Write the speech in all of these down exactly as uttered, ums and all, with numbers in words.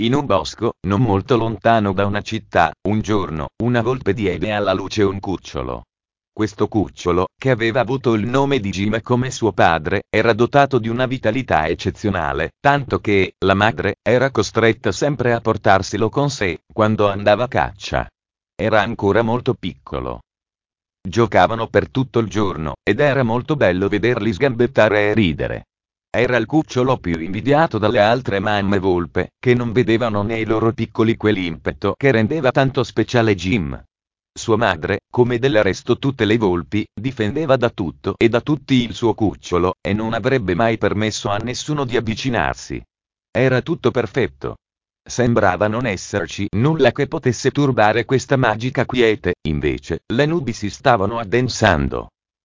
In un bosco, non molto lontano da una città, un giorno, una volpe diede alla luce un cucciolo. Questo cucciolo, che aveva avuto il nome di Jim come suo padre, era dotato di una vitalità eccezionale, tanto che la madre era costretta sempre a portarselo con sé quando andava a caccia. Era ancora molto piccolo. Giocavano per tutto il giorno, ed era molto bello vederli sgambettare e ridere. Era il cucciolo più invidiato dalle altre mamme volpe, che non vedevano nei loro piccoli quell'impeto che rendeva tanto speciale Jim. Sua madre, come del resto tutte le volpi, difendeva da tutto e da tutti il suo cucciolo, e non avrebbe mai permesso a nessuno di avvicinarsi. Era tutto perfetto. Sembrava non esserci nulla che potesse turbare questa magica quiete, invece, le nubi si stavano addensando.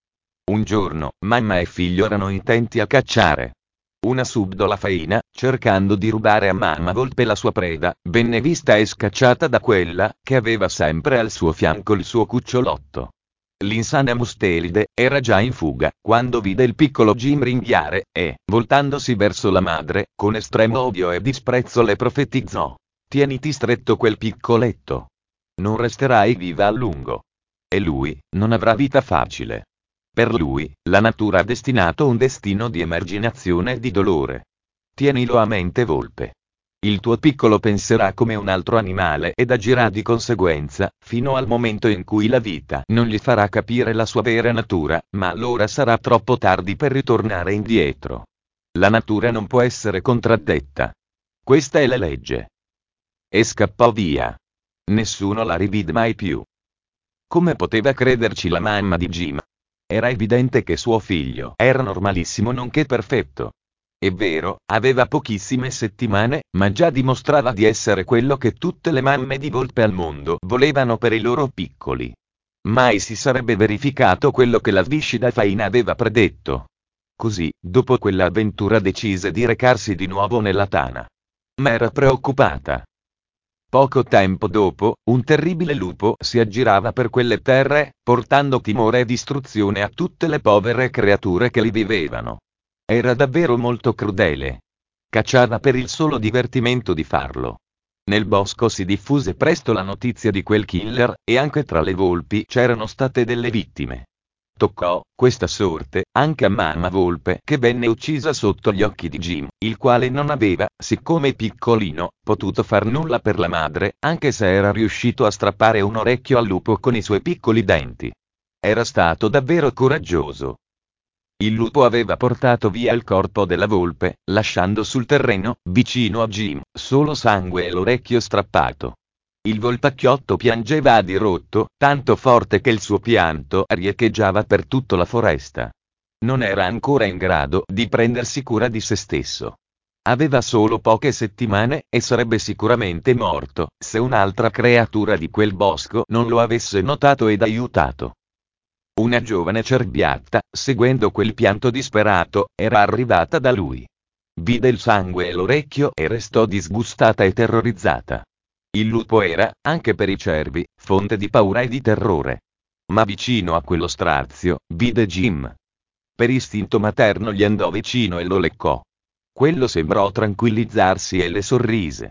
Un giorno, mamma e figlio erano intenti a cacciare. Una subdola faina, cercando di rubare a mamma volpe la sua preda, venne vista e scacciata da quella che aveva sempre al suo fianco il suo cucciolotto. L'insana mustelide era già in fuga quando vide il piccolo Jim ringhiare e, voltandosi verso la madre, con estremo odio e disprezzo le profetizzò: «Tieniti stretto quel piccoletto. Non resterai viva a lungo. E lui non avrà vita facile. Per lui, la natura ha destinato un destino di emarginazione e di dolore. Tienilo a mente volpe. Il tuo piccolo penserà come un altro animale ed agirà di conseguenza, fino al momento in cui la vita non gli farà capire la sua vera natura, ma allora sarà troppo tardi per ritornare indietro. La natura non può essere contraddetta. Questa è la legge». E scappò via. Nessuno la rivide mai più. Come poteva crederci la mamma di Jim? Era evidente che suo figlio era normalissimo nonché perfetto. È vero, aveva pochissime settimane, ma già dimostrava di essere quello che tutte le mamme di volpe al mondo volevano per i loro piccoli. Mai si sarebbe verificato quello che la viscida faina aveva predetto. Così, dopo quell'avventura decise di recarsi di nuovo nella tana. Ma era preoccupata. Poco tempo dopo, un terribile lupo si aggirava per quelle terre, portando timore e distruzione a tutte le povere creature che li vivevano. Era davvero molto crudele. Cacciava per il solo divertimento di farlo. Nel bosco si diffuse presto la notizia di quel killer, e anche tra le volpi c'erano state delle vittime. Toccò, questa sorte, anche a mamma volpe, che venne uccisa sotto gli occhi di Jim, il quale non aveva, siccome piccolino, potuto far nulla per la madre, anche se era riuscito a strappare un orecchio al lupo con i suoi piccoli denti. Era stato davvero coraggioso. Il lupo aveva portato via il corpo della volpe, lasciando sul terreno, vicino a Jim, solo sangue e l'orecchio strappato. Il volpacchiotto piangeva a dirotto, tanto forte che il suo pianto riecheggiava per tutta la foresta. Non era ancora in grado di prendersi cura di se stesso. Aveva solo poche settimane, e sarebbe sicuramente morto, se un'altra creatura di quel bosco non lo avesse notato ed aiutato. Una giovane cerbiatta, seguendo quel pianto disperato, era arrivata da lui. Vide il sangue e l'orecchio e restò disgustata e terrorizzata. Il lupo era, anche per i cervi, fonte di paura e di terrore. Ma vicino a quello strazio, vide Jim. Per istinto materno gli andò vicino e lo leccò. Quello sembrò tranquillizzarsi e le sorrise.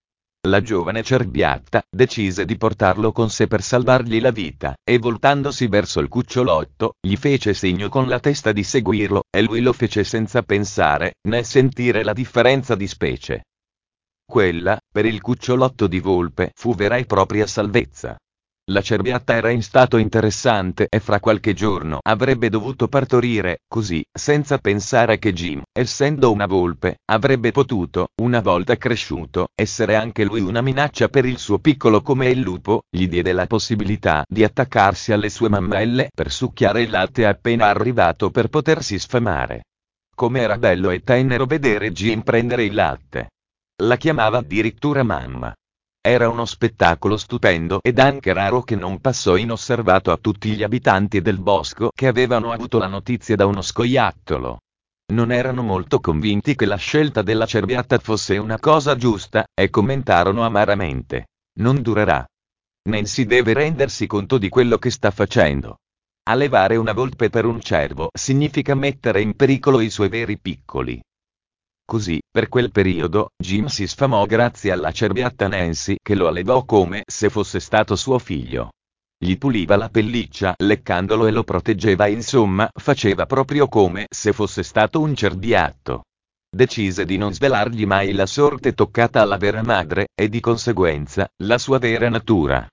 La giovane cerbiatta decise di portarlo con sé per salvargli la vita, e voltandosi verso il cucciolotto, gli fece segno con la testa di seguirlo, e lui lo fece senza pensare, né sentire la differenza di specie. Quella, per il cucciolotto di volpe, fu vera e propria salvezza. La cerbiatta era in stato interessante e fra qualche giorno avrebbe dovuto partorire, così, senza pensare che Jim, essendo una volpe, avrebbe potuto, una volta cresciuto, essere anche lui una minaccia per il suo piccolo come il lupo, gli diede la possibilità di attaccarsi alle sue mammelle per succhiare il latte appena arrivato per potersi sfamare. Come era bello e tenero vedere Jim prendere il latte. La chiamava addirittura mamma. Era uno spettacolo stupendo ed anche raro che non passò inosservato a tutti gli abitanti del bosco che avevano avuto la notizia da uno scoiattolo. Non erano molto convinti che la scelta della cerbiatta fosse una cosa giusta, e commentarono amaramente: «Non durerà. Nancy deve rendersi conto di quello che sta facendo. Allevare una volpe per un cervo significa mettere in pericolo i suoi veri piccoli». Così, per quel periodo, Jim si sfamò grazie alla cerbiatta Nancy che lo allevò come se fosse stato suo figlio. Gli puliva la pelliccia leccandolo e lo proteggeva, insomma, faceva proprio come se fosse stato un cerbiatto. Decise di non svelargli mai la sorte toccata alla vera madre, e di conseguenza, la sua vera natura.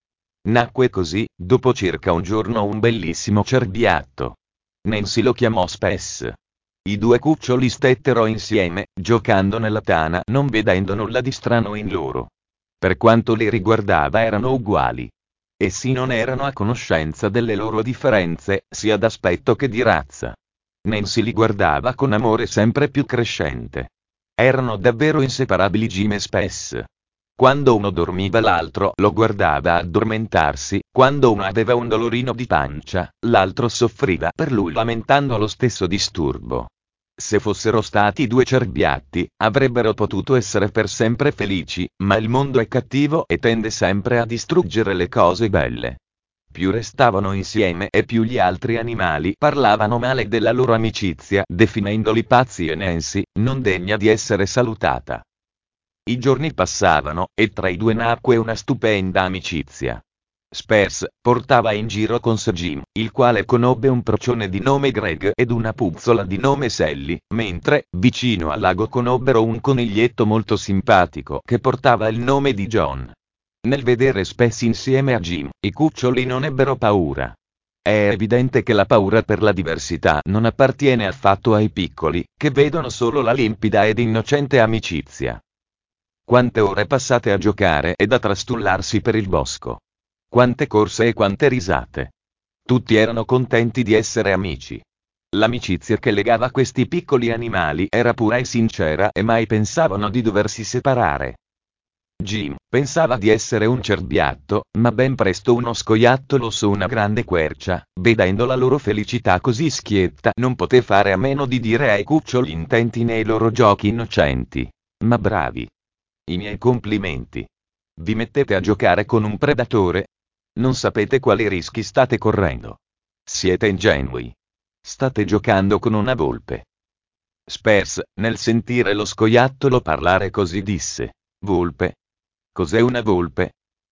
Nacque così, dopo circa un giorno, un bellissimo cerbiatto. Nancy lo chiamò Spess. I due cuccioli stettero insieme, giocando nella tana, non vedendo nulla di strano in loro. Per quanto li riguardava erano uguali. Essi non erano a conoscenza delle loro differenze, sia d'aspetto che di razza. Nancy li guardava con amore sempre più crescente. Erano davvero inseparabili Jim e Spess. Quando uno dormiva l'altro lo guardava addormentarsi, quando uno aveva un dolorino di pancia, l'altro soffriva per lui lamentando lo stesso disturbo. Se fossero stati due cerbiatti, avrebbero potuto essere per sempre felici, ma il mondo è cattivo e tende sempre a distruggere le cose belle. Più restavano insieme e più gli altri animali parlavano male della loro amicizia, definendoli pazzi e Nancy, non degna di essere salutata. I giorni passavano, e tra i due nacque una stupenda amicizia. Spess portava in giro con sé Jim, il quale conobbe un procione di nome Greg ed una puzzola di nome Sally, mentre, vicino al lago, conobbero un coniglietto molto simpatico che portava il nome di John. Nel vedere Spess insieme a Jim, i cuccioli non ebbero paura. È evidente che la paura per la diversità non appartiene affatto ai piccoli, che vedono solo la limpida ed innocente amicizia. Quante ore passate a giocare ed a trastullarsi per il bosco. Quante corse e quante risate. Tutti erano contenti di essere amici. L'amicizia che legava questi piccoli animali era pura e sincera e mai pensavano di doversi separare. Jim pensava di essere un cerbiatto, ma ben presto uno scoiattolo su una grande quercia, vedendo la loro felicità così schietta, non poté fare a meno di dire ai cuccioli intenti nei loro giochi innocenti: ma bravi! I miei complimenti. Vi mettete a giocare con un predatore? Non sapete quali rischi state correndo. Siete ingenui. State giocando con una volpe. Spess, nel sentire lo scoiattolo parlare così, disse: volpe? Cos'è una volpe?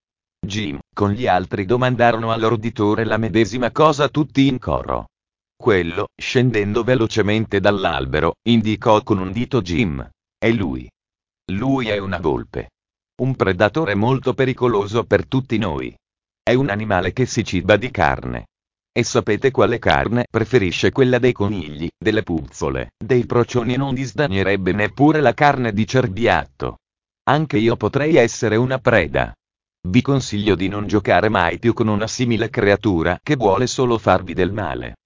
Jim, con gli altri domandarono all'uditore la medesima cosa tutti in coro. Quello, scendendo velocemente dall'albero, indicò con un dito Jim. È lui. Lui è una volpe. Un predatore molto pericoloso per tutti noi. È un animale che si ciba di carne. E sapete quale carne preferisce? Quella dei conigli, delle puzzole, dei procioni, e non disdegnerebbe neppure la carne di cerbiatto. Anche io potrei essere una preda. Vi consiglio di non giocare mai più con una simile creatura che vuole solo farvi del male.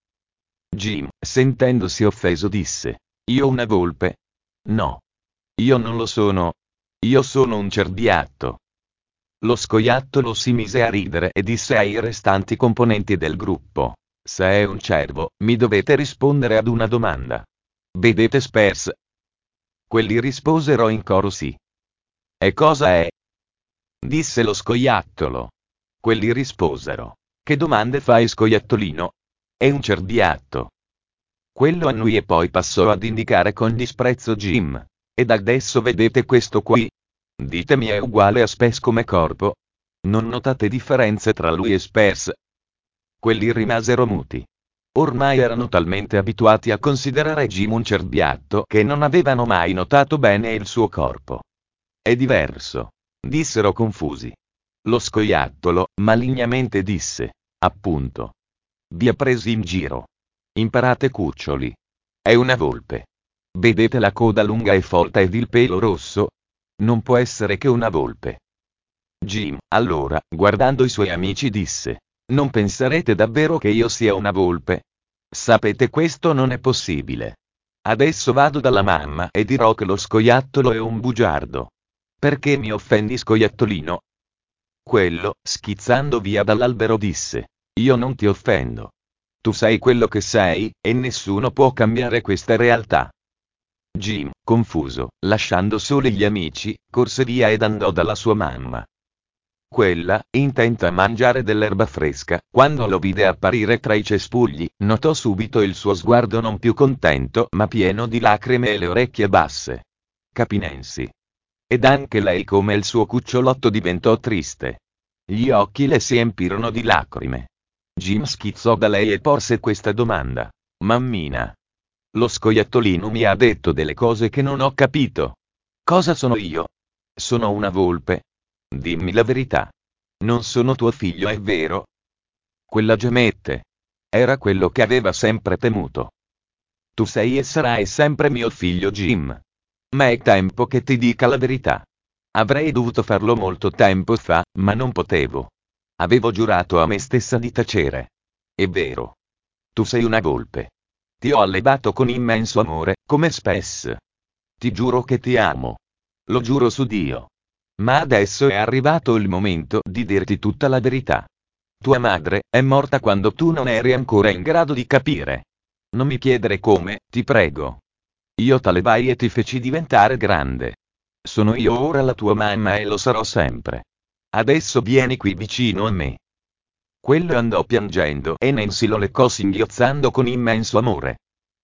Jim, sentendosi offeso, disse: io una volpe? No. Io non lo sono. Io sono un cerbiatto. Lo scoiattolo si mise a ridere e disse ai restanti componenti del gruppo: se è un cervo, mi dovete rispondere ad una domanda. Vedete Spess? Quelli risposero in coro sì. E cosa è? Disse lo scoiattolo. Quelli risposero: che domande fai, scoiattolino? È un cerbiatto. Quello annui e poi passò ad indicare con disprezzo Jim. Ed adesso vedete questo qui? Ditemi, è uguale a Spess come corpo? Non notate differenze tra lui e Spess? Quelli rimasero muti. Ormai erano talmente abituati a considerare Jim un cerbiatto che non avevano mai notato bene il suo corpo. È diverso, dissero confusi. Lo scoiattolo, malignamente, disse: appunto. Vi ha presi in giro. Imparate, cuccioli. È una volpe. Vedete la coda lunga e folta ed il pelo rosso? Non può essere che una volpe. Jim, allora, guardando i suoi amici, disse: non penserete davvero che io sia una volpe? Sapete, questo non è possibile. Adesso vado dalla mamma e dirò che lo scoiattolo è un bugiardo. Perché mi offendi, scoiattolino? Quello, schizzando via dall'albero, disse: io non ti offendo. Tu sei quello che sei, e nessuno può cambiare questa realtà. Jim, confuso, lasciando soli gli amici, corse via ed andò dalla sua mamma. Quella, intenta a mangiare dell'erba fresca, quando lo vide apparire tra i cespugli, notò subito il suo sguardo non più contento ma pieno di lacrime e le orecchie basse. Capì Nancy. Ed anche lei come il suo cucciolotto diventò triste. Gli occhi le si empirono di lacrime. Jim schizzò da lei e porse questa domanda. Mammina. Lo scoiattolino mi ha detto delle cose che non ho capito. Cosa sono io? Sono una volpe. Dimmi la verità. Non sono tuo figlio, è vero? Quella gemette. Era quello che aveva sempre temuto. Tu sei e sarai sempre mio figlio Jim. Ma è tempo che ti dica la verità. Avrei dovuto farlo molto tempo fa, ma non potevo. Avevo giurato a me stessa di tacere. È vero. Tu sei una volpe. Ti ho allevato con immenso amore, come Spess. Ti giuro che ti amo. Lo giuro su Dio. Ma adesso è arrivato il momento di dirti tutta la verità. Tua madre è morta quando tu non eri ancora in grado di capire. Non mi chiedere come, ti prego. Io t'allevai e ti feci diventare grande. Sono io ora la tua mamma e lo sarò sempre. Adesso vieni qui vicino a me. Quello andò piangendo e Nancy lo leccò singhiozzando con immenso amore.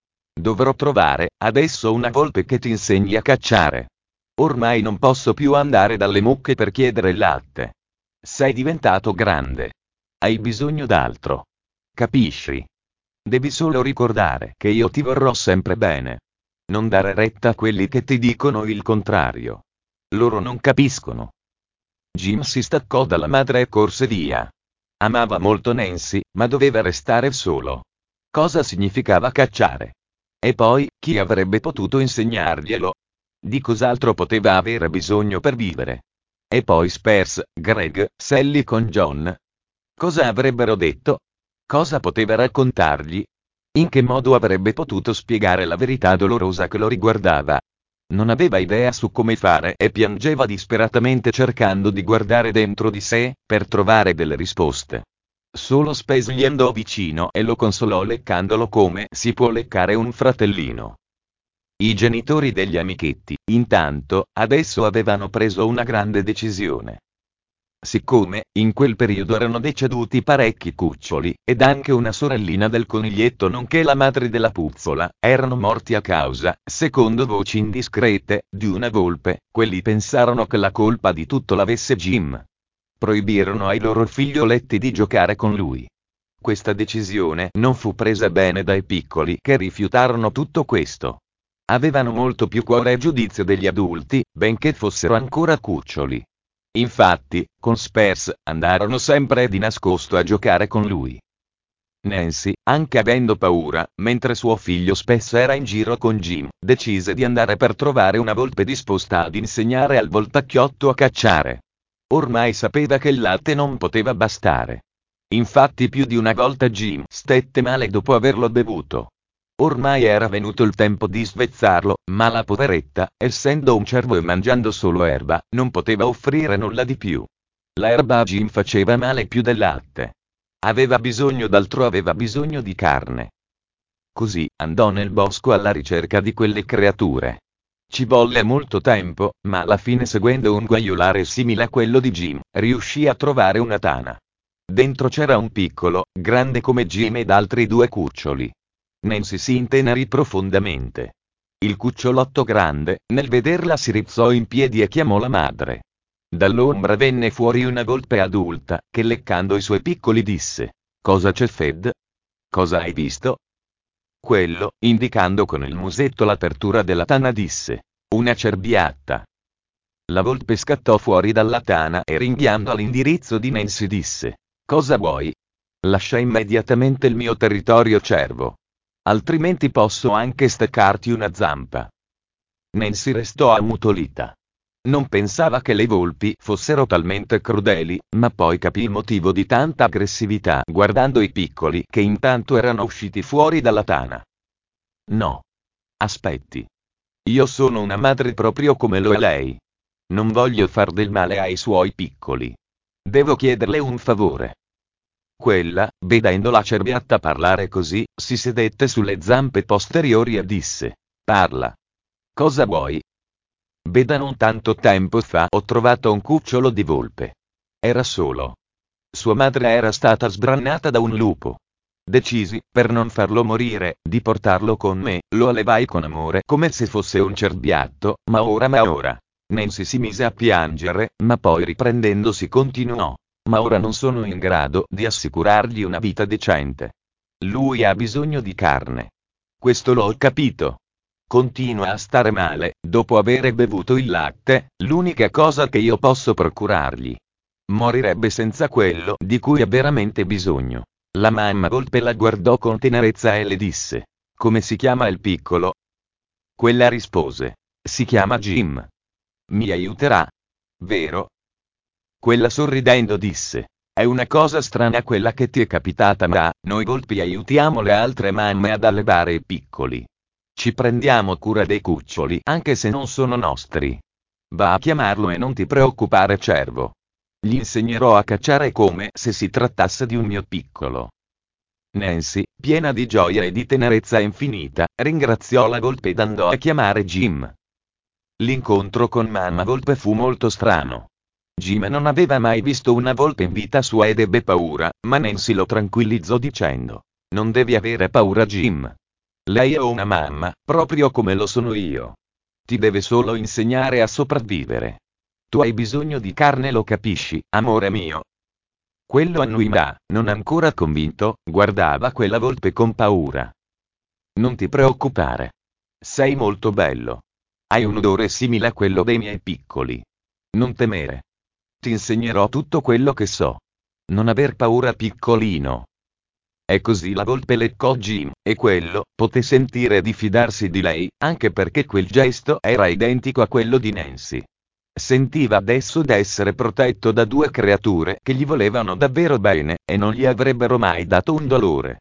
Dovrò trovare, adesso, una volpe che ti insegni a cacciare. Ormai non posso più andare dalle mucche per chiedere il latte. Sei diventato grande. Hai bisogno d'altro. Capisci? Devi solo ricordare che io ti vorrò sempre bene. Non dare retta a quelli che ti dicono il contrario. Loro non capiscono. Jim si staccò dalla madre e corse via. Amava molto Nancy, ma doveva restare solo. Cosa significava cacciare? E poi, chi avrebbe potuto insegnarglielo? Di cos'altro poteva avere bisogno per vivere? E poi Spers, Greg, Sally con John. Cosa avrebbero detto? Cosa poteva raccontargli? In che modo avrebbe potuto spiegare la verità dolorosa che lo riguardava? Non aveva idea su come fare e piangeva disperatamente cercando di guardare dentro di sé, per trovare delle risposte. Solo Spes gli andò vicino e lo consolò leccandolo come si può leccare un fratellino. I genitori degli amichetti, intanto, adesso avevano preso una grande decisione. Siccome, in quel periodo erano deceduti parecchi cuccioli, ed anche una sorellina del coniglietto nonché la madre della puzzola, erano morti a causa, secondo voci indiscrete, di una volpe, quelli pensarono che la colpa di tutto l'avesse Jim. Proibirono ai loro figlioletti di giocare con lui. Questa decisione non fu presa bene dai piccoli, che rifiutarono tutto questo. Avevano molto più cuore e giudizio degli adulti, benché fossero ancora cuccioli. Infatti, con Spers, andarono sempre di nascosto a giocare con lui. Nancy, anche avendo paura, mentre suo figlio spesso era in giro con Jim, decise di andare per trovare una volpe disposta ad insegnare al voltacchiotto a cacciare. Ormai sapeva che il latte non poteva bastare. Infatti più di una volta Jim stette male dopo averlo bevuto. Ormai era venuto il tempo di svezzarlo, ma la poveretta, essendo un cervo e mangiando solo erba, non poteva offrire nulla di più. L'erba a Jim faceva male più del latte. Aveva bisogno d'altro, aveva bisogno di carne. Così, andò nel bosco alla ricerca di quelle creature. Ci volle molto tempo, ma alla fine, seguendo un guaiolare simile a quello di Jim, riuscì a trovare una tana. Dentro c'era un piccolo, grande come Jim ed altri due cuccioli. Nancy si intenerì profondamente. Il cucciolotto grande, nel vederla si rizzò in piedi e chiamò la madre. Dall'ombra venne fuori una volpe adulta, che leccando i suoi piccoli disse: "Cosa c'è, Fed? Cosa hai visto?" Quello, indicando con il musetto l'apertura della tana, disse: "Una cerbiatta." La volpe scattò fuori dalla tana e, ringhiando all'indirizzo di Nancy, disse: "Cosa vuoi? Lascia immediatamente il mio territorio, cervo. Altrimenti posso anche staccarti una zampa." Nancy restò ammutolita. Non pensava che le volpi fossero talmente crudeli, ma poi capì il motivo di tanta aggressività guardando i piccoli che intanto erano usciti fuori dalla tana. "No. Aspetti. Io sono una madre proprio come lo è lei. Non voglio far del male ai suoi piccoli. Devo chiederle un favore." Quella, vedendo la cerbiatta parlare così, si sedette sulle zampe posteriori e disse: "Parla. Cosa vuoi?" "Veda, non tanto tempo fa ho trovato un cucciolo di volpe. era solo. Sua madre era stata sbrannata da un lupo. Decisi, per non farlo morire, di portarlo con me, lo allevai con amore come se fosse un cerbiatto, ma ora ma ora. Nancy si mise a piangere, ma poi riprendendosi continuò. Ma ora non sono in grado di assicurargli una vita decente. Lui ha bisogno di carne. Questo l'ho capito. Continua a stare male, dopo aver bevuto il latte, l'unica cosa che io posso procurargli. Morirebbe senza quello di cui ha veramente bisogno. La mamma volpe la guardò con tenerezza e le disse: come si chiama il piccolo? Quella rispose: si chiama Jim. Mi aiuterà? Vero? Quella sorridendo disse: è una cosa strana quella che ti è capitata, ma noi volpi aiutiamo le altre mamme ad allevare i piccoli. Ci prendiamo cura dei cuccioli anche se non sono nostri. Va a chiamarlo e non ti preoccupare, cervo. Gli insegnerò a cacciare come se si trattasse di un mio piccolo. Nancy, piena di gioia e di tenerezza infinita, ringraziò la volpe ed andò a chiamare Jim. L'incontro con mamma volpe fu molto strano. Jim non aveva mai visto una volpe in vita sua ed ebbe paura, ma Nancy lo tranquillizzò dicendo: non devi avere paura, Jim. Lei è una mamma, proprio come lo sono io. Ti deve solo insegnare a sopravvivere. Tu hai bisogno di carne, lo capisci, amore mio? Quello annui, ma, non ancora convinto, guardava quella volpe con paura. Non ti preoccupare. Sei molto bello. Hai un odore simile a quello dei miei piccoli. Non temere. Ti insegnerò tutto quello che so. Non aver paura, piccolino. E così la volpe leccò Jim, e quello poté sentire di fidarsi di lei, anche perché quel gesto era identico a quello di Nancy. Sentiva adesso d'essere protetto da due creature che gli volevano davvero bene, e non gli avrebbero mai dato un dolore.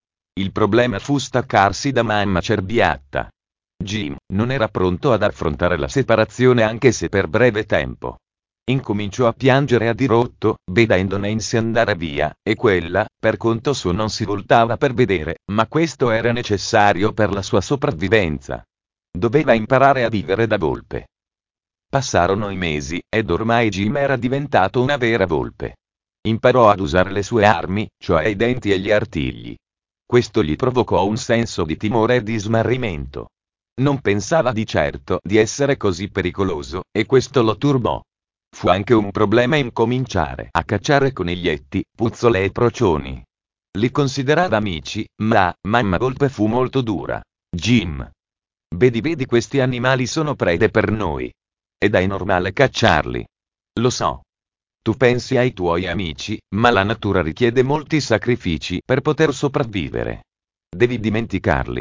Il problema fu staccarsi da mamma cerbiatta. Jim non era pronto ad affrontare la separazione anche se per breve tempo. Incominciò a piangere a dirotto, vedendo Nancy andare via, e quella, per conto suo, non si voltava per vedere, ma questo era necessario per la sua sopravvivenza. Doveva imparare a vivere da volpe. Passarono i mesi, ed ormai Jim era diventato una vera volpe. Imparò ad usare le sue armi, cioè i denti e gli artigli. Questo gli provocò un senso di timore e di smarrimento. Non pensava di certo di essere così pericoloso, e questo lo turbò. Fu anche un problema incominciare a cacciare coniglietti, puzzole e procioni. Li considerava amici, ma mamma volpe fu molto dura. Jim. Vedi vedi questi animali sono prede per noi. Ed è normale cacciarli. Lo so. Tu pensi ai tuoi amici, ma la natura richiede molti sacrifici per poter sopravvivere. Devi dimenticarli.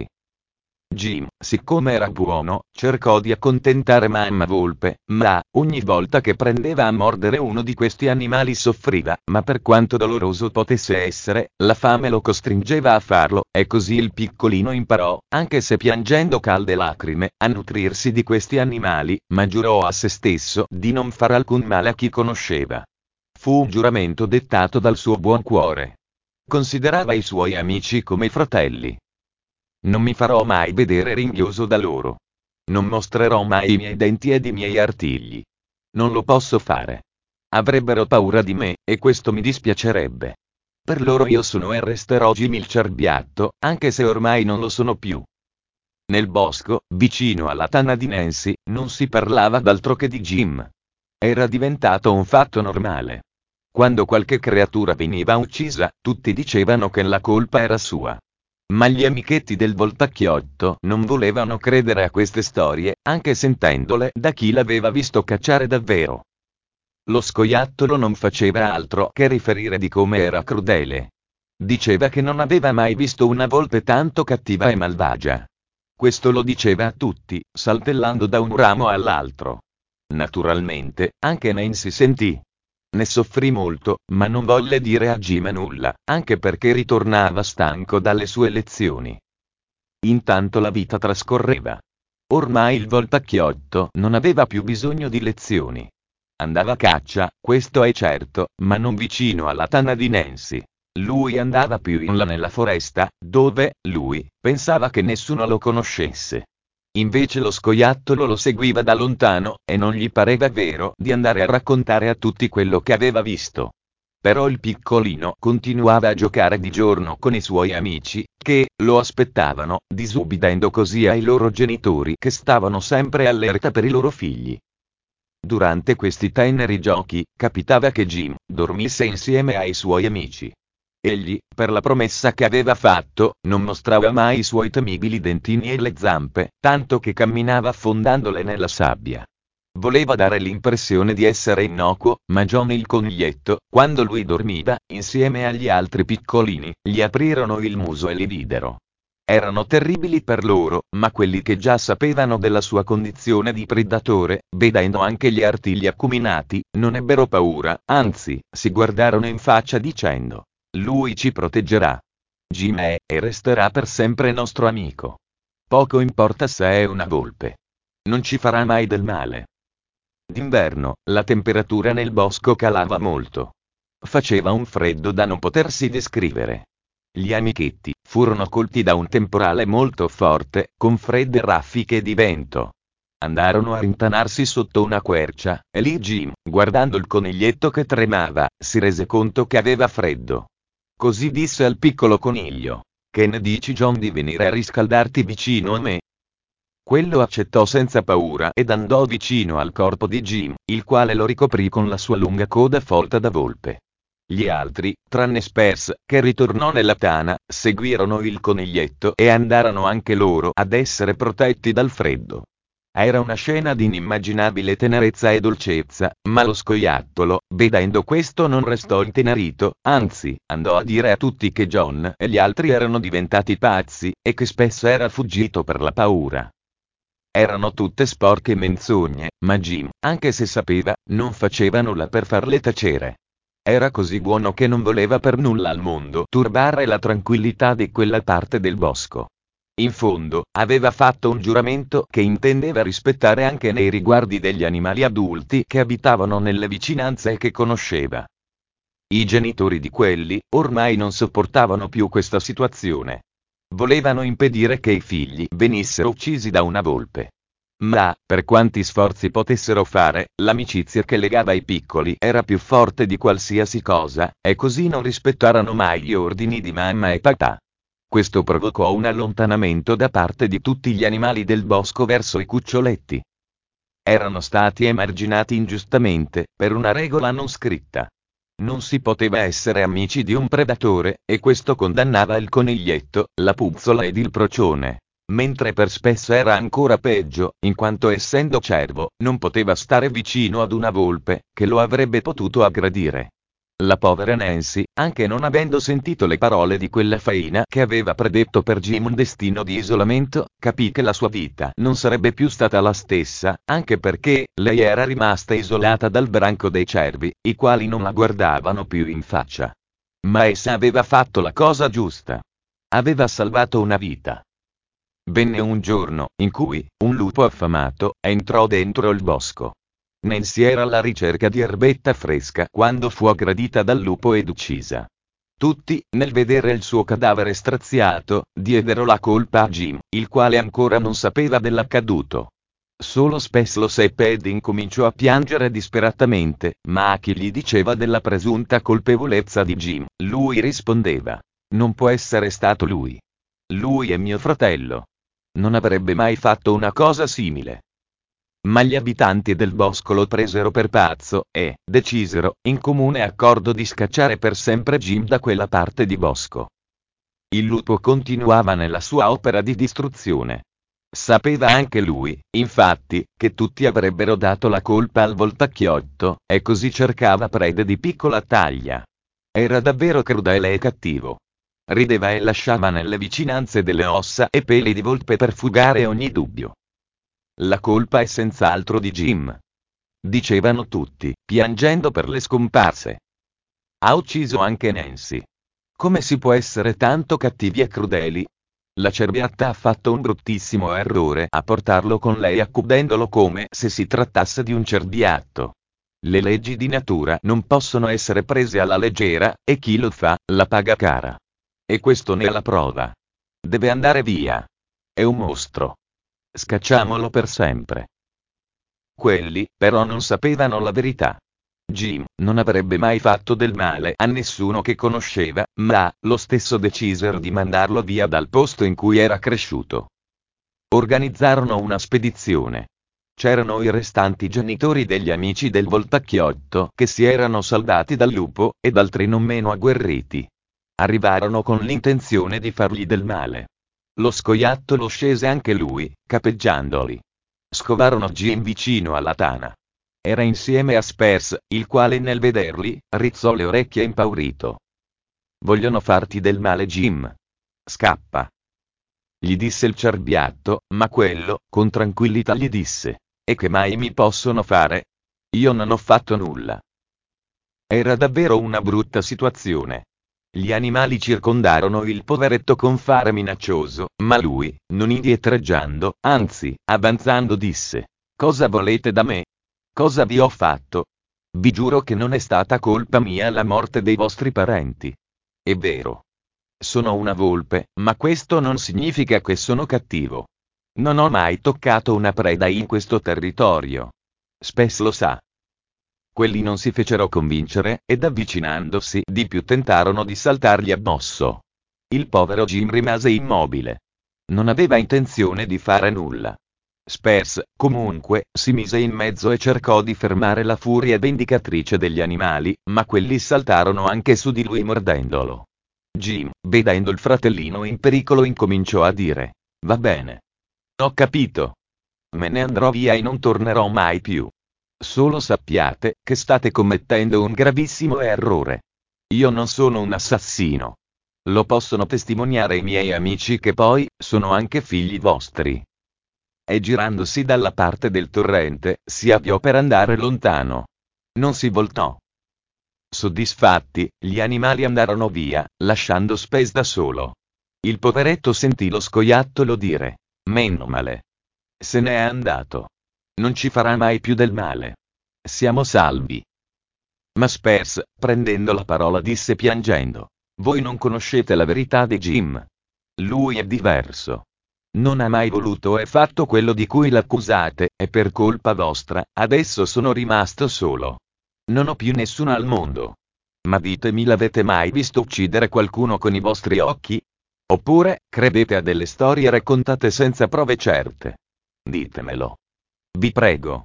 Jim, siccome era buono, cercò di accontentare mamma volpe, ma, ogni volta che prendeva a mordere uno di questi animali soffriva, ma per quanto doloroso potesse essere, la fame lo costringeva a farlo, e così il piccolino imparò, anche se piangendo calde lacrime, a nutrirsi di questi animali, ma giurò a se stesso di non fare alcun male a chi conosceva. Fu un giuramento dettato dal suo buon cuore. Considerava i suoi amici come fratelli. Non mi farò mai vedere ringhioso da loro. Non mostrerò mai i miei denti ed i miei artigli. Non lo posso fare. Avrebbero paura di me, e questo mi dispiacerebbe. Per loro io sono e resterò Jim il cerbiatto, anche se ormai non lo sono più. Nel bosco, vicino alla tana di Nancy, non si parlava d'altro che di Jim. Era diventato un fatto normale. Quando qualche creatura veniva uccisa, tutti dicevano che la colpa era sua. Ma gli amichetti del voltacchiotto non volevano credere a queste storie, anche sentendole da chi l'aveva visto cacciare davvero. Lo scoiattolo non faceva altro che riferire di come era crudele. Diceva che non aveva mai visto una volpe tanto cattiva e malvagia. Questo lo diceva a tutti, saltellando da un ramo all'altro. Naturalmente, anche Nancy sentì. Ne soffrì molto, ma non volle dire a Jim nulla, anche perché ritornava stanco dalle sue lezioni. Intanto la vita trascorreva. Ormai il voltacchiotto non aveva più bisogno di lezioni. Andava a caccia, questo è certo, ma non vicino alla tana di Nancy. Lui andava più in là nella foresta, dove, lui, pensava che nessuno lo conoscesse. Invece lo scoiattolo lo seguiva da lontano, e non gli pareva vero di andare a raccontare a tutti quello che aveva visto. Però il piccolino continuava a giocare di giorno con i suoi amici, che lo aspettavano, disubbidendo così ai loro genitori che stavano sempre allerta per i loro figli. Durante questi teneri giochi, capitava che Jim dormisse insieme ai suoi amici. Egli, per la promessa che aveva fatto, non mostrava mai i suoi temibili dentini e le zampe, tanto che camminava affondandole nella sabbia. Voleva dare l'impressione di essere innocuo, ma John il coniglietto, quando lui dormiva, insieme agli altri piccolini, gli aprirono il muso e li videro. Erano terribili per loro, ma quelli che già sapevano della sua condizione di predatore, vedendo anche gli artigli acuminati, non ebbero paura, anzi, si guardarono in faccia dicendo: lui ci proteggerà. Jim è, e resterà per sempre nostro amico. Poco importa se è una volpe. Non ci farà mai del male. D'inverno, la temperatura nel bosco calava molto. Faceva un freddo da non potersi descrivere. Gli amichetti furono colti da un temporale molto forte, con fredde raffiche di vento. Andarono a rintanarsi sotto una quercia, e lì Jim, guardando il coniglietto che tremava, si rese conto che aveva freddo. Così disse al piccolo coniglio: che ne dici, John, di venire a riscaldarti vicino a me? Quello accettò senza paura ed andò vicino al corpo di Jim, il quale lo ricoprì con la sua lunga coda folta da volpe. Gli altri, tranne Spers, che ritornò nella tana, seguirono il coniglietto e andarono anche loro ad essere protetti dal freddo. Era una scena di inimmaginabile tenerezza e dolcezza, ma lo scoiattolo, vedendo questo, non restò intenerito, anzi, andò a dire a tutti che John e gli altri erano diventati pazzi, e che spesso era fuggito per la paura. Erano tutte sporche menzogne, ma Jim, anche se sapeva, non faceva nulla per farle tacere. Era così buono che non voleva per nulla al mondo turbare la tranquillità di quella parte del bosco. In fondo, aveva fatto un giuramento che intendeva rispettare anche nei riguardi degli animali adulti che abitavano nelle vicinanze e che conosceva. I genitori di quelli, ormai non sopportavano più questa situazione. Volevano impedire che i figli venissero uccisi da una volpe. Ma, per quanti sforzi potessero fare, l'amicizia che legava i piccoli era più forte di qualsiasi cosa, e così non rispettarono mai gli ordini di mamma e papà. Questo provocò un allontanamento da parte di tutti gli animali del bosco verso i cuccioletti. Erano stati emarginati ingiustamente, per una regola non scritta. Non si poteva essere amici di un predatore, e questo condannava il coniglietto, la puzzola ed il procione. Mentre per Spess era ancora peggio, in quanto essendo cervo, non poteva stare vicino ad una volpe, che lo avrebbe potuto aggredire. La povera Nancy, anche non avendo sentito le parole di quella faina che aveva predetto per Jim un destino di isolamento, capì che la sua vita non sarebbe più stata la stessa, anche perché lei era rimasta isolata dal branco dei cervi, i quali non la guardavano più in faccia. Ma essa aveva fatto la cosa giusta. Aveva salvato una vita. Venne un giorno in cui un lupo affamato entrò dentro il bosco. Nancy era alla ricerca di erbetta fresca quando fu aggredita dal lupo ed uccisa. Tutti, nel vedere il suo cadavere straziato, diedero la colpa a Jim, il quale ancora non sapeva dell'accaduto. Solo Spess lo seppe ed incominciò a piangere disperatamente, ma a chi gli diceva della presunta colpevolezza di Jim, lui rispondeva: non può essere stato lui. Lui è mio fratello. Non avrebbe mai fatto una cosa simile. Ma gli abitanti del bosco lo presero per pazzo, e decisero, in comune accordo, di scacciare per sempre Jim da quella parte di bosco. Il lupo continuava nella sua opera di distruzione. Sapeva anche lui, infatti, che tutti avrebbero dato la colpa al voltacchiotto, e così cercava prede di piccola taglia. Era davvero crudele e cattivo. Rideva e lasciava nelle vicinanze delle ossa e peli di volpe per fugare ogni dubbio. La colpa è senz'altro di Jim. Dicevano tutti, piangendo per le scomparse. Ha ucciso anche Nancy. Come si può essere tanto cattivi e crudeli? La cerbiatta ha fatto un bruttissimo errore a portarlo con lei, accudendolo come se si trattasse di un cerbiatto. Le leggi di natura non possono essere prese alla leggera, e chi lo fa, la paga cara. E questo ne è la prova. Deve andare via. È un mostro. scacciamolo per sempre. Quelli, però, non sapevano la verità. Jim non avrebbe mai fatto del male a nessuno che conosceva, ma, lo stesso, decisero di mandarlo via dal posto in cui era cresciuto. Organizzarono una spedizione. C'erano i restanti genitori degli amici del Voltacchiotto che si erano salvati dal lupo, ed altri non meno agguerriti. Arrivarono con l'intenzione di fargli del male. Lo scoiattolo scese anche lui, capeggiandoli. Scovarono Jim vicino alla tana. Era insieme a Spers, il quale nel vederli, rizzò le orecchie impaurito. «Vogliono farti del male, Jim. Scappa!» gli disse il cerbiatto, ma quello, con tranquillità, gli disse: «E che mai mi possono fare? Io non ho fatto nulla». Era davvero una brutta situazione. Gli animali circondarono il poveretto con fare minaccioso, ma lui, non indietreggiando, anzi, avanzando, disse: «Cosa volete da me? Cosa vi ho fatto? Vi giuro che non è stata colpa mia la morte dei vostri parenti. È vero. Sono una volpe, ma questo non significa che sono cattivo. Non ho mai toccato una preda in questo territorio. Spess lo sa». Quelli non si fecero convincere, ed avvicinandosi di più tentarono di saltargli addosso. Il povero Jim rimase immobile. Non aveva intenzione di fare nulla. Spers, comunque, si mise in mezzo e cercò di fermare la furia vendicatrice degli animali, ma quelli saltarono anche su di lui mordendolo. Jim, vedendo il fratellino in pericolo, incominciò a dire: «Va bene. Ho capito. Me ne andrò via e non tornerò mai più. Solo sappiate che state commettendo un gravissimo errore. Io non sono un assassino. Lo possono testimoniare i miei amici, che poi sono anche figli vostri». E girandosi dalla parte del torrente, si avviò per andare lontano. Non si voltò. Soddisfatti, gli animali andarono via, lasciando Spes da solo. Il poveretto sentì lo scoiattolo dire: «Meno male. Se n'è andato. Non ci farà mai più del male. Siamo salvi». Ma Spers, prendendo la parola, disse piangendo: «Voi non conoscete la verità di Jim. Lui è diverso. Non ha mai voluto e fatto quello di cui l'accusate, e per colpa vostra, adesso sono rimasto solo. Non ho più nessuno al mondo. Ma ditemi, l'avete mai visto uccidere qualcuno con i vostri occhi? Oppure, credete a delle storie raccontate senza prove certe? Ditemelo. Vi prego».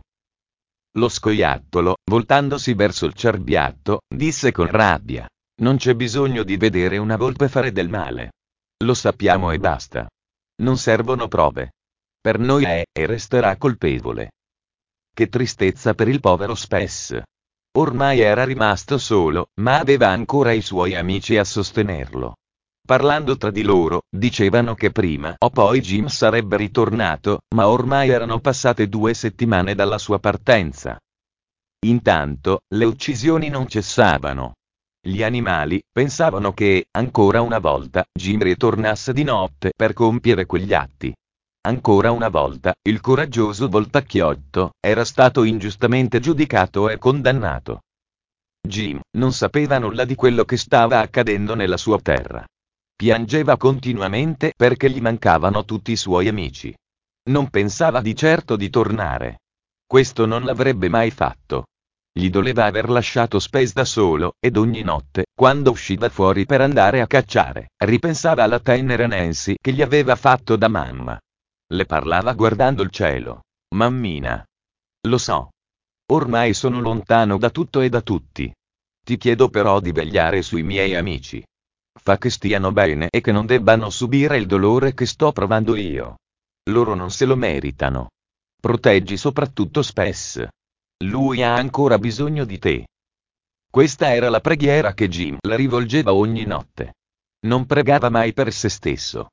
Lo scoiattolo, voltandosi verso il cerbiatto, disse con rabbia: «Non c'è bisogno di vedere una volpe fare del male. Lo sappiamo e basta. Non servono prove. Per noi è, e resterà colpevole». Che tristezza per il povero Spess. Ormai era rimasto solo, ma aveva ancora i suoi amici a sostenerlo. Parlando tra di loro, dicevano che prima o poi Jim sarebbe ritornato, ma ormai erano passate due settimane dalla sua partenza. Intanto, le uccisioni non cessavano. Gli animali pensavano che, ancora una volta, Jim ritornasse di notte per compiere quegli atti. Ancora una volta, il coraggioso Voltacchiotto era stato ingiustamente giudicato e condannato. Jim non sapeva nulla di quello che stava accadendo nella sua terra. Piangeva continuamente perché gli mancavano tutti i suoi amici. Non pensava di certo di tornare. Questo non l'avrebbe mai fatto. Gli doleva aver lasciato Spes da solo, ed ogni notte, quando usciva fuori per andare a cacciare, ripensava alla tenera Nancy che gli aveva fatto da mamma. Le parlava guardando il cielo: «Mammina. Lo so. Ormai sono lontano da tutto e da tutti. Ti chiedo però di vegliare sui miei amici. Fa che stiano bene e che non debbano subire il dolore che sto provando io. Loro non se lo meritano. Proteggi soprattutto Spess. Lui ha ancora bisogno di te». Questa era la preghiera che Jim la rivolgeva ogni notte. Non pregava mai per se stesso.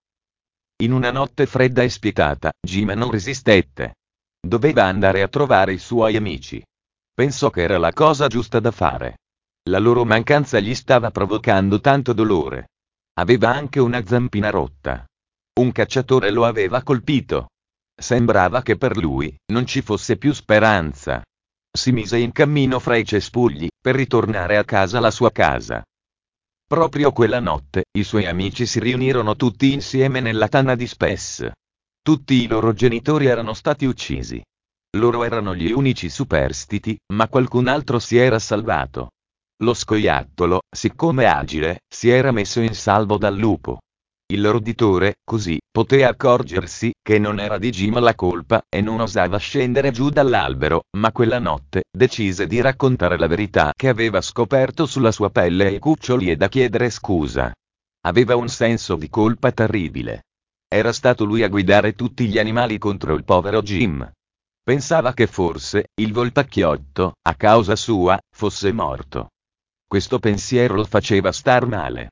In una notte fredda e spietata, Jim non resistette. Doveva andare a trovare i suoi amici. Pensò che era la cosa giusta da fare. La loro mancanza gli stava provocando tanto dolore. Aveva anche una zampina rotta. Un cacciatore lo aveva colpito. Sembrava che per lui non ci fosse più speranza. Si mise in cammino fra i cespugli, per ritornare a casa, alla sua casa. Proprio quella notte, i suoi amici si riunirono tutti insieme nella tana di Spess. Tutti i loro genitori erano stati uccisi. Loro erano gli unici superstiti, ma qualcun altro si era salvato. Lo scoiattolo, siccome agile, si era messo in salvo dal lupo. Il roditore, così, poté accorgersi che non era di Jim la colpa, e non osava scendere giù dall'albero, ma quella notte, decise di raccontare la verità che aveva scoperto sulla sua pelle ai cuccioli e da chiedere scusa. Aveva un senso di colpa terribile. Era stato lui a guidare tutti gli animali contro il povero Jim. Pensava che forse, il volpacchiotto, a causa sua, fosse morto. Questo pensiero lo faceva star male.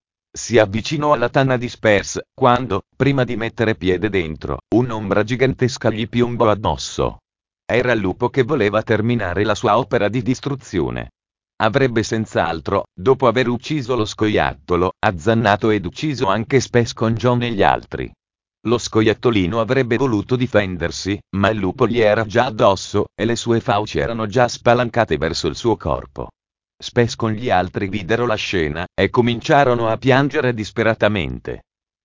Si avvicinò alla tana di Spers, quando, prima di mettere piede dentro, un'ombra gigantesca gli piombò addosso. Era il lupo che voleva terminare la sua opera di distruzione. Avrebbe senz'altro, dopo aver ucciso lo scoiattolo, azzannato ed ucciso anche Spes con John e gli altri. Lo scoiattolino avrebbe voluto difendersi, ma il lupo gli era già addosso, e le sue fauci erano già spalancate verso il suo corpo. Spes con gli altri videro la scena, e cominciarono a piangere disperatamente.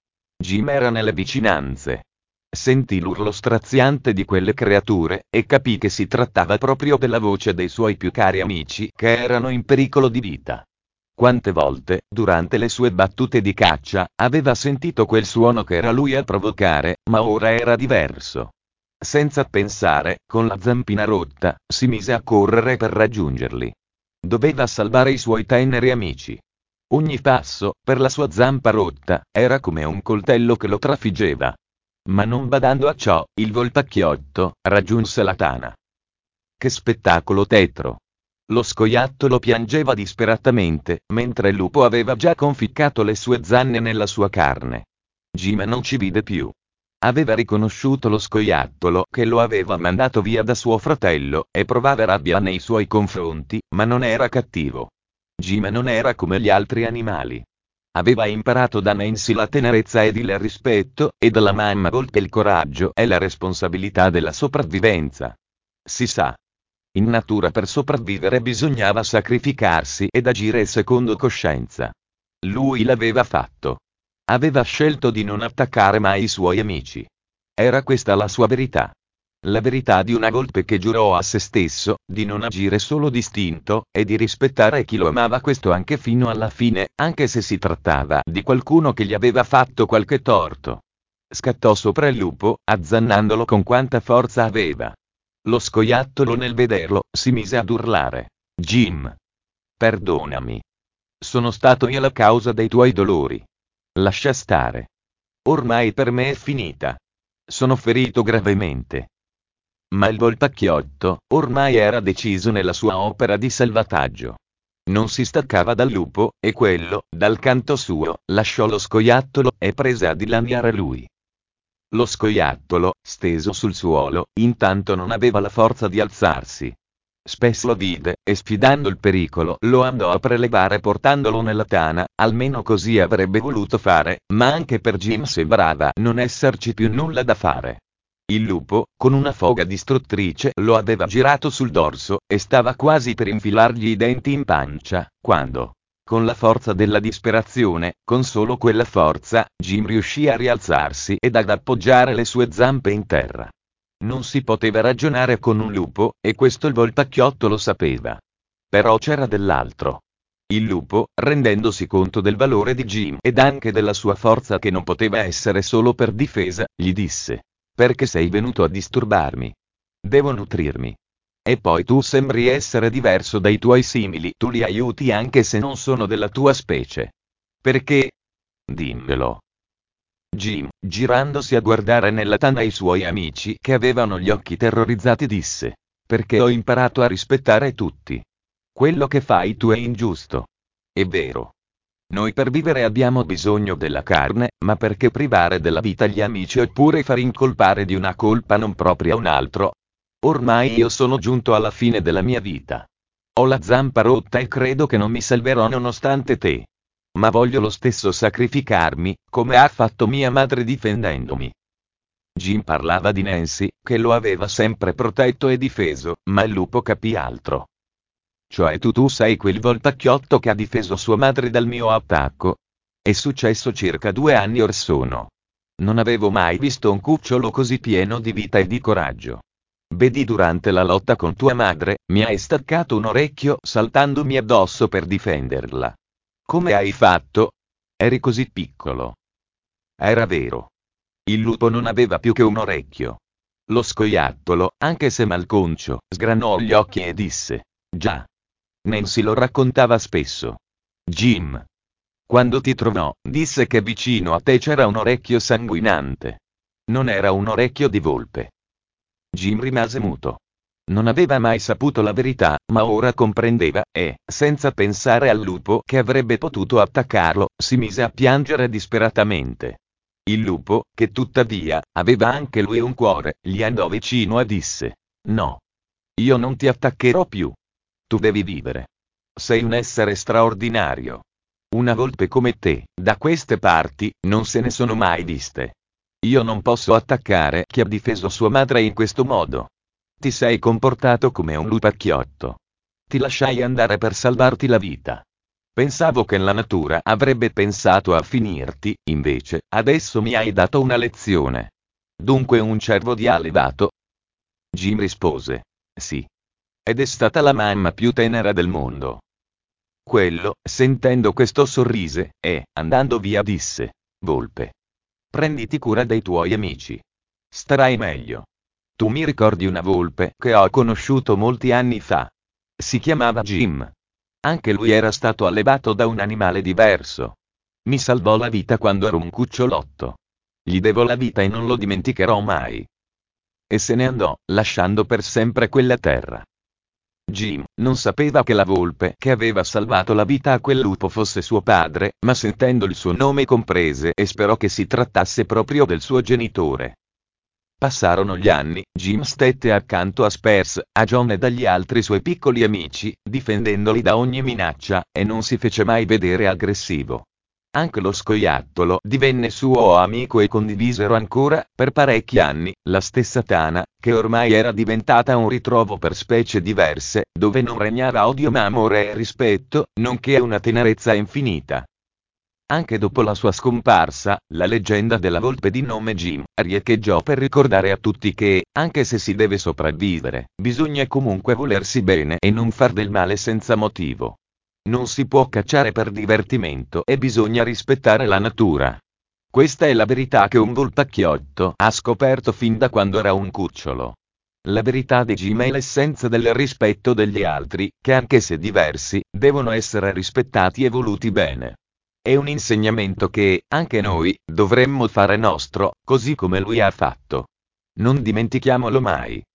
Jim era nelle vicinanze. Sentì l'urlo straziante di quelle creature, e capì che si trattava proprio della voce dei suoi più cari amici che erano in pericolo di vita. Quante volte, durante le sue battute di caccia, aveva sentito quel suono che era lui a provocare, ma ora era diverso. Senza pensare, con la zampina rotta, si mise a correre per raggiungerli. Doveva salvare i suoi teneri amici. Ogni passo, per la sua zampa rotta, era come un coltello che lo trafiggeva. Ma non badando a ciò, il volpacchiotto raggiunse la tana. Che spettacolo tetro! Lo scoiattolo piangeva disperatamente, mentre il lupo aveva già conficcato le sue zanne nella sua carne. Jim non ci vide più. Aveva riconosciuto lo scoiattolo che lo aveva mandato via da suo fratello, e provava rabbia nei suoi confronti, ma non era cattivo. Jim non era come gli altri animali. Aveva imparato da Nancy la tenerezza ed il rispetto, e dalla mamma volpe il coraggio e la responsabilità della sopravvivenza. Si sa. In natura per sopravvivere bisognava sacrificarsi ed agire secondo coscienza. Lui l'aveva fatto. Aveva scelto di non attaccare mai i suoi amici. Era questa la sua verità. La verità di una volpe che giurò a se stesso di non agire solo d'istinto, e di rispettare chi lo amava, questo anche fino alla fine, anche se si trattava di qualcuno che gli aveva fatto qualche torto. Scattò sopra il lupo, azzannandolo con quanta forza aveva. Lo scoiattolo nel vederlo, si mise ad urlare. Jim! Perdonami. Sono stato io la causa dei tuoi dolori. Lascia stare. Ormai per me è finita. Sono ferito gravemente. Ma il volpacchiotto, ormai era deciso nella sua opera di salvataggio. Non si staccava dal lupo, e quello, dal canto suo, lasciò lo scoiattolo, e prese a dilaniare lui. Lo scoiattolo, steso sul suolo, intanto non aveva la forza di alzarsi. Spesso lo vide, e sfidando il pericolo, lo andò a prelevare portandolo nella tana, almeno così avrebbe voluto fare, ma anche per Jim sembrava non esserci più nulla da fare. Il lupo, con una foga distruttrice, lo aveva girato sul dorso, e stava quasi per infilargli i denti in pancia, quando, con la forza della disperazione, con solo quella forza, Jim riuscì a rialzarsi ed ad appoggiare le sue zampe in terra. Non si poteva ragionare con un lupo, e questo il volpacchiotto lo sapeva. Però c'era dell'altro. Il lupo, rendendosi conto del valore di Jim ed anche della sua forza che non poteva essere solo per difesa, gli disse: perché sei venuto a disturbarmi? Devo nutrirmi. E poi tu sembri essere diverso dai tuoi simili, tu li aiuti anche se non sono della tua specie. Perché? Dimmelo. Jim, girandosi a guardare nella tana i suoi amici che avevano gli occhi terrorizzati, disse: perché ho imparato a rispettare tutti. Quello che fai tu è ingiusto. È vero. Noi per vivere abbiamo bisogno della carne, ma perché privare della vita gli amici oppure far incolpare di una colpa non propria un altro? Ormai io sono giunto alla fine della mia vita. Ho la zampa rotta e credo che non mi salverò nonostante te. Ma voglio lo stesso sacrificarmi, come ha fatto mia madre difendendomi. Jim parlava di Nancy, che lo aveva sempre protetto e difeso, ma il lupo capì altro. Cioè tu tu sei quel volpacchiotto che ha difeso sua madre dal mio attacco? È successo circa due anni or sono. Non avevo mai visto un cucciolo così pieno di vita e di coraggio. Vedi, durante la lotta con tua madre, mi hai staccato un orecchio saltandomi addosso per difenderla. Come hai fatto? Eri così piccolo. Era vero. Il lupo non aveva più che un orecchio. Lo scoiattolo, anche se malconcio, sgranò gli occhi e disse: già. Nancy lo raccontava spesso. Jim, quando ti trovò, disse che vicino a te c'era un orecchio sanguinante. Non era un orecchio di volpe. Jim rimase muto. Non aveva mai saputo la verità, ma ora comprendeva, e, senza pensare al lupo che avrebbe potuto attaccarlo, si mise a piangere disperatamente. Il lupo, che tuttavia, aveva anche lui un cuore, gli andò vicino e disse: no. Io non ti attaccherò più. Tu devi vivere. Sei un essere straordinario. Una volpe come te, da queste parti, non se ne sono mai viste. Io non posso attaccare chi ha difeso sua madre in questo modo. Ti sei comportato come un lupacchiotto. Ti lasciai andare per salvarti la vita. Pensavo che la natura avrebbe pensato a finirti, invece, adesso mi hai dato una lezione. Dunque un cervo di ha levato? Jim rispose: sì. Ed è stata la mamma più tenera del mondo. Quello, sentendo questo, sorrise, e, andando via, disse: volpe, prenditi cura dei tuoi amici. Starai meglio. Tu mi ricordi una volpe che ho conosciuto molti anni fa. Si chiamava Jim. Anche lui era stato allevato da un animale diverso. Mi salvò la vita quando ero un cucciolotto. Gli devo la vita e non lo dimenticherò mai. E se ne andò, lasciando per sempre quella terra. Jim non sapeva che la volpe che aveva salvato la vita a quel lupo fosse suo padre, ma sentendo il suo nome comprese e sperò che si trattasse proprio del suo genitore. Passarono gli anni, Jim stette accanto a Spears, a John e agli altri suoi piccoli amici, difendendoli da ogni minaccia, e non si fece mai vedere aggressivo. Anche lo scoiattolo divenne suo amico e condivisero ancora, per parecchi anni, la stessa tana, che ormai era diventata un ritrovo per specie diverse, dove non regnava odio ma amore e rispetto, nonché una tenerezza infinita. Anche dopo la sua scomparsa, la leggenda della volpe di nome Jim riecheggiò per ricordare a tutti che, anche se si deve sopravvivere, bisogna comunque volersi bene e non far del male senza motivo. Non si può cacciare per divertimento e bisogna rispettare la natura. Questa è la verità che un volpacchiotto ha scoperto fin da quando era un cucciolo. La verità di Jim è l'essenza del rispetto degli altri, che anche se diversi, devono essere rispettati e voluti bene. È un insegnamento che, anche noi, dovremmo fare nostro, così come lui ha fatto. Non dimentichiamolo mai.